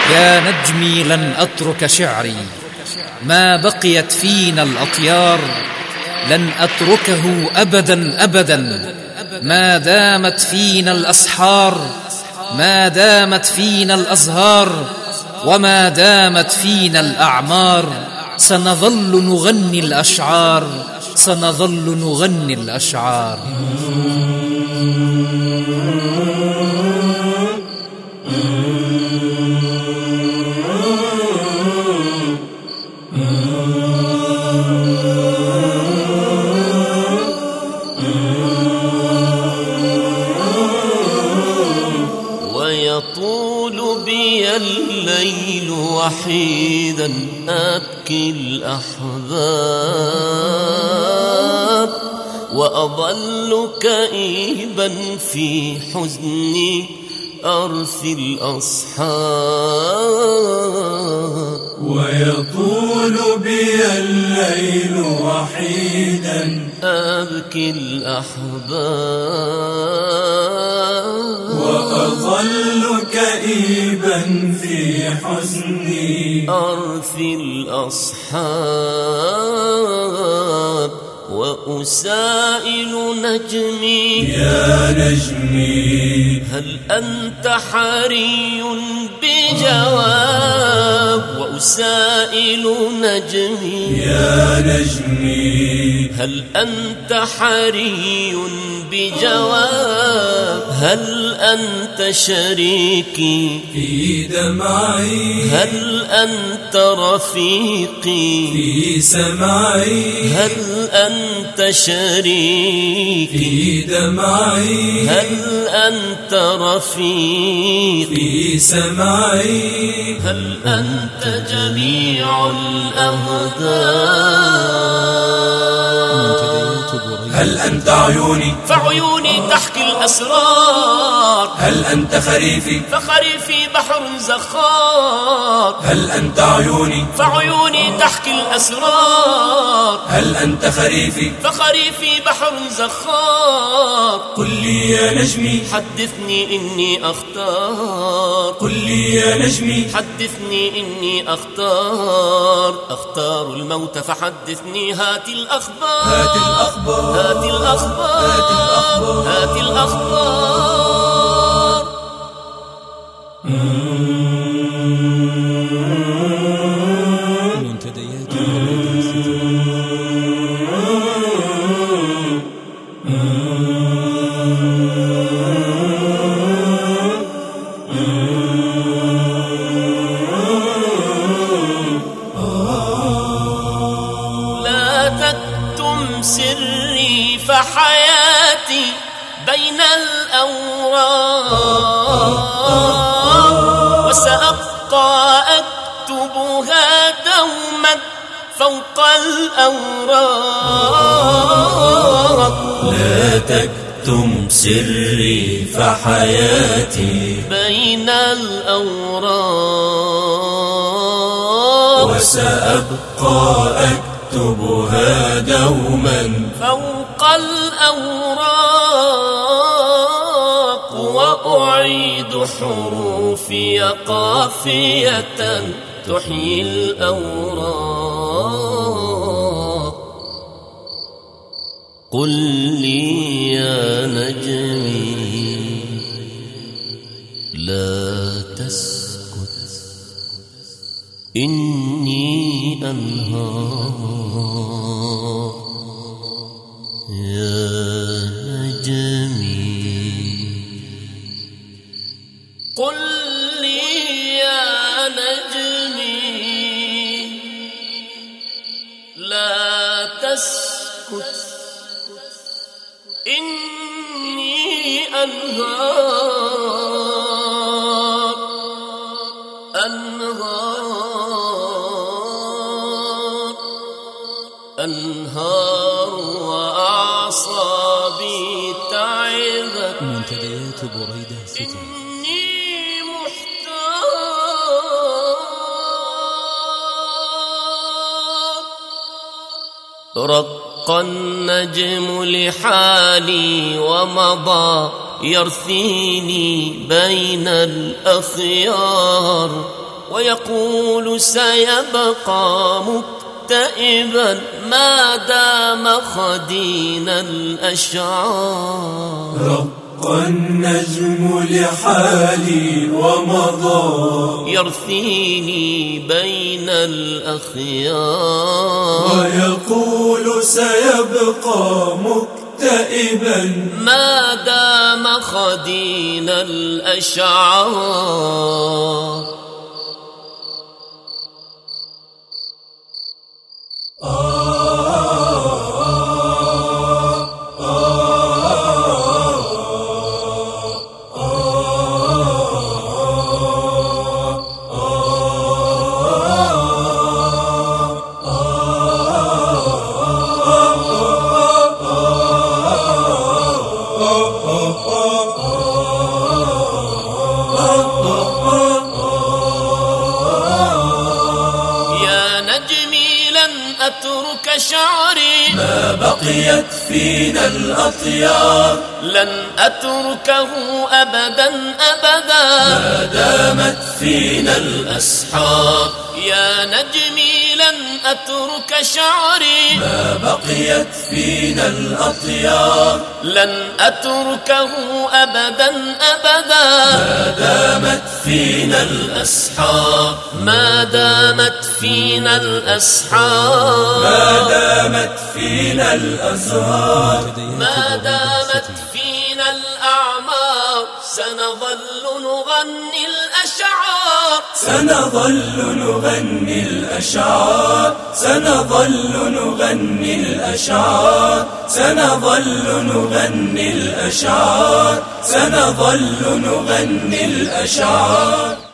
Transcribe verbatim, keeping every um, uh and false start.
يا نجمي لن أترك شعري ما بقيت فينا الأطيار، لن أتركه أبدا أبدا ما دامت فينا الأسحار، ما دامت فينا الأزهار، وما دامت فينا الأعمار. سنظل نغني الأشعار، سنظل نغني الأشعار. ويطول بي الليل وحيدا أبكي الأحباب، وأظل كئيبا في حزني أرثي الأصحاب. ويطول بي الليل وحيدا أبكي الأحباب، وأظل كئيبا في حزني أرثي الأصحاب. وأسائل نجمي يا نجمي هل أنت حري بجواب، وأسائل نجمي يا نجمي هل أنت حري بجواب، هل أنت شريكي في دمعي، هل أنت رفيقي في سمعي، هل أنت شريكي في دمعي، هل أنت رفيقي في سمعي، هل أنت جميع الأهداف. هل أنت عيوني فعيوني تحكي الأسرار، هل أنت خريفي فخريفي بحر زخار. هل أنت عيوني فعيوني تحكي الأسرار، هل أنت خريفي فخريفي بحر زخار. قل لي يا نجمي حدثني إني أختار، قل لي يا نجمي حدثني إني أختار. أختار الموت فحدثني هات الأخبار، هات الأخبار، هات الأخبار، هات الأخبار، هات الأخبار. منتديات لا تكتم سري فحياتي بين الأوراق، وسأبقى أكتبها دوما فوق الأوراق. لا تكتم سري فحياتي بين الأوراق، وسأبقى أكتبها دوما فوق الأوراق. وأعيد حروفي قافية تحيي الأوراق. قل لي يا نجمي لا تسكت، إني أنهار يا نجمي. قل لي يا نجمي لا تسكت، إني أنهار أنهار أنهار وأعصابي تعبت. منتديات بريدة ستة. إني محتار. رق النجم لحالي ومضى يرثيني بين الأخيار، ويقول سيبقى مكتئبا ما دام خدين الأشعار. رق النجم لحالي ومضى يرثيني بين الأخيار، ويقول سيبقى مكتئبا ما دام خدين الأشعار. أترك شعري ما بقيت فينا الأطيار، لن أتركه أبدا أبدا ما دامت فينا الأسحار. يا نجمي لن أترك شعري ما بقيت فينا الأطيار، لن أتركه أبدا أبدا ما دامت فينا الأسحار. ما دامت فينا الأسحار، ما دامت فينا الأزهار، ما دامت فينا الأعمار، سنظل نغني الأشعار، سنظل نغني الأشعار، سنظل نغني الأشعار، سنظل نغني الأشعار، سنظل نغني الأشعار.